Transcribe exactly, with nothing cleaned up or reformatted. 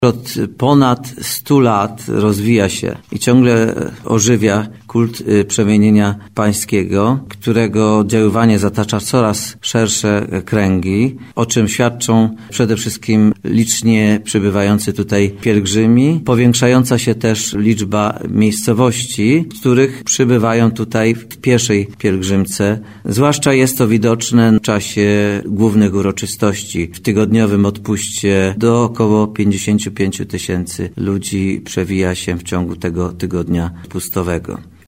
Od ponad stu lat rozwija się i ciągle ożywia kult przemienienia pańskiego, którego oddziaływanie zatacza coraz szersze kręgi, o czym świadczą przede wszystkim licznie przybywający tutaj pielgrzymi, powiększająca się też liczba miejscowości, w których przybywają tutaj w pieszej pielgrzymce. Zwłaszcza jest to widoczne w czasie głównych uroczystości. W tygodniowym odpuście do około pięćdziesięciu pięciu tysięcy ludzi przewija się w ciągu tego tygodnia pustowego.